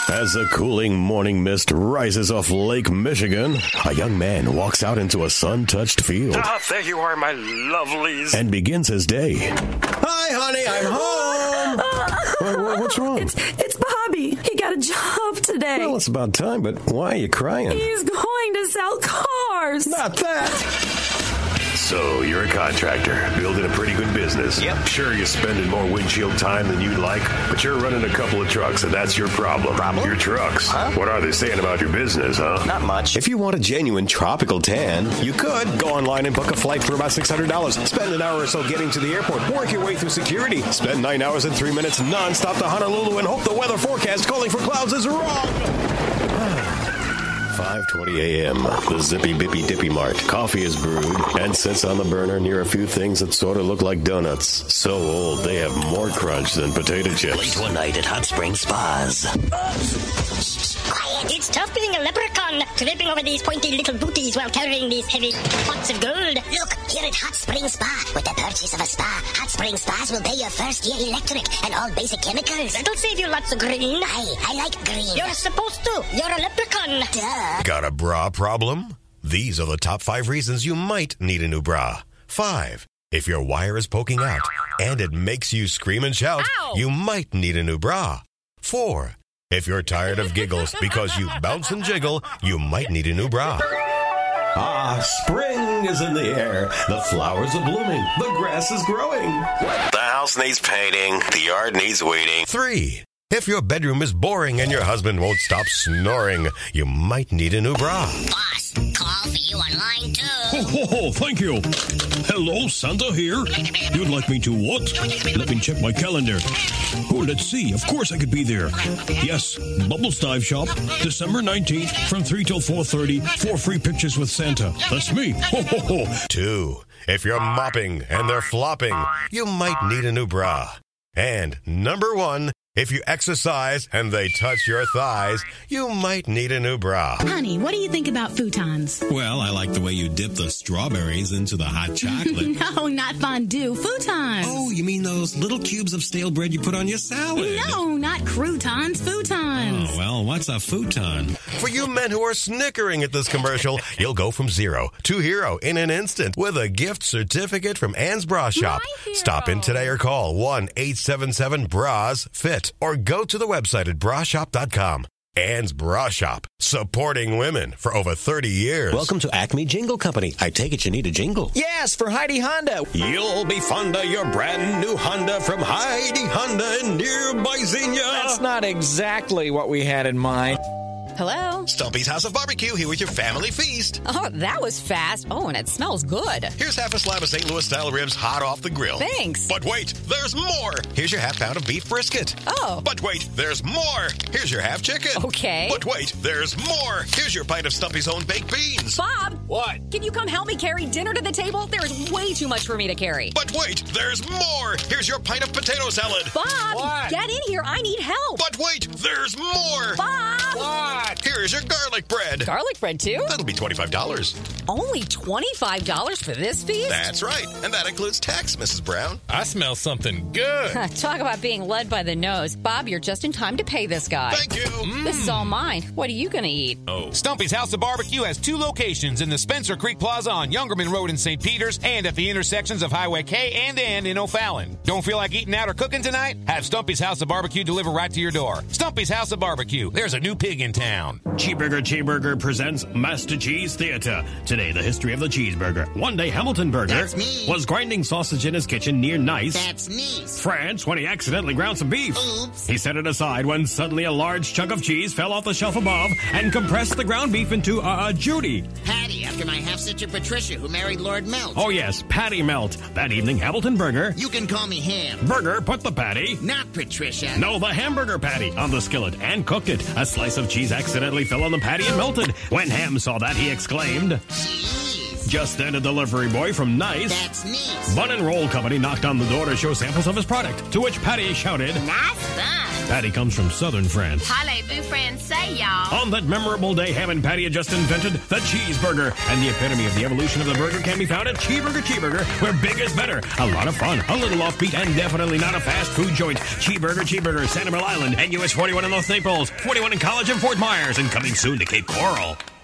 As the cooling morning mist rises off Lake Michigan, a young man walks out into a sun-touched field. Ah, there you are, my lovelies. And begins his day. Hi, honey, I'm home. What's wrong? It's Bobby. He got a job today. Well, it's about time, but why are you crying? He's going to sell cars. Not that. So, you're a contractor, building a pretty good business. Yep. Sure, you're spending more windshield time than you'd like, but you're running a couple of trucks, and that's your problem. Problem? Your trucks. Huh? What are they saying about your business, huh? Not much. If you want a genuine tropical tan, you could go online and book a flight for about $600. Spend an hour or so getting to the airport. Work your way through security. Spend 9 hours and 3 minutes nonstop to Honolulu and hope the weather forecast calling for clouds is wrong. 5:20 a.m. The Zippy Bippy Dippy Mart. Coffee is brewed and sits on the burner near a few things that sort of look like donuts. So old, they have more crunch than potato chips. Late one night at Hot Spring Spas. Quiet. It's tough being a leprechaun, tripping over these pointy little booties while carrying these heavy pots of gold. Look, here at Hot Spring Spa. With the purchase of a spa, Hot Spring Spas will pay your first year electric and all basic chemicals. That'll save you lots of green. I like green. You're supposed to. You're a leprechaun. Duh. Got a bra problem? These are the top 5 reasons you might need a new bra. 5. If your wire is poking out and it makes you scream and shout, Ow! you might need a new bra. 4. If you're tired of giggles because you bounce and jiggle, you might need a new bra. Ah, spring is in the air. The flowers are blooming. The grass is growing. The house needs painting. The yard needs weeding. 3. If your bedroom is boring and your husband won't stop snoring, you might need a new bra. Boss, call for you online too. Oh, thank you. Hello, Santa here. You'd like me to what? Let me check my calendar. Oh, let's see. Of course I could be there. Yes, Bubbles Dive Shop, December 19th from 3 till 4:30 for free pictures with Santa. That's me. Ho, ho, ho. 2. If you're mopping and they're flopping, you might need a new bra. And number 1, if you exercise and they touch your thighs, you might need a new bra. Honey, what do you think about futons? Well, I like the way you dip the strawberries into the hot chocolate. No, not fondue. Futons. Oh, you mean those little cubes of stale bread you put on your salad? No, not croutons. Futons. Oh, well, what's a futon? For you men who are snickering at this commercial, you'll go from 0 to hero in an instant with a gift certificate from Ann's Bra Shop. Stop in today or call 1-877-BRAS-FIT or go to the website at brashop.com. Ann's Bra Shop, supporting women for over 30 years. Welcome to Acme Jingle Company. I take it you need a jingle. Yes, for Heidi Honda. You'll be fond of your brand new Honda from Heidi Honda in nearby Xenia. That's not exactly what we had in mind. Hello? Stumpy's House of Barbecue here with your family feast. Oh, that was fast. Oh, and it smells good. Here's half a slab of St. Louis style ribs hot off the grill. Thanks. But wait, there's more. Here's your half pound of beef brisket. Oh. But wait, there's more. Here's your half chicken. Okay. But wait, there's more. Here's your pint of Stumpy's own baked beans. Bob! What? Can you come help me carry dinner to the table? There is way too much for me to carry. But wait, there's more. Here's your pint of potato salad. Bob! What? Get in here. I need help. But wait, there's more. Bob! What? Here's your garlic bread. Garlic bread, too? That'll be $25. Only $25 for this feast? That's right. And that includes tax, Mrs. Brown. I smell something good. Talk about being led by the nose. Bob, you're just in time to pay this guy. Thank you. This is all mine. What are you going to eat? Oh. Stumpy's House of Barbecue has 2 locations in the Spencer Creek Plaza on Youngerman Road in St. Peters and at the intersections of Highway K and N in O'Fallon. Don't feel like eating out or cooking tonight? Have Stumpy's House of Barbecue deliver right to your door. Stumpy's House of Barbecue. There's a new pig in town. Cheeseburger presents Master Cheese Theater. Today, the history of the cheeseburger. One day, Hamilton Burger That's me. was grinding sausage in his kitchen near Nice, That's Nice. France, when he accidentally ground some beef. Oops. He set it aside when suddenly a large chunk of cheese fell off the shelf above and compressed the ground beef into Judy. Patty, after my half-sister Patricia, who married Lord Melt. Oh yes, Patty Melt. That evening, Hamilton Burger. You can call me Ham. Burger put the patty. Not Patricia. No, the hamburger patty on the skillet and cooked it. A slice of cheese accidentally fell on the patty and melted. When Ham saw that, he exclaimed, Cheese. Just then, a delivery boy from Nice, That's Nice. Bun and Roll Company, knocked on the door to show samples of his product, to which Patty shouted, Nice bun. Patty comes from southern France. Parlez-vous français, y'all? On that memorable day, Ham and Patty had just invented the cheeseburger. And the epitome of the evolution of the burger can be found at Cheeseburger, where big is better. A lot of fun, a little offbeat, and definitely not a fast food joint. Cheeseburger, Sanibel Island, and US 41 in North Naples, 41 in College and Fort Myers, and coming soon to Cape Coral.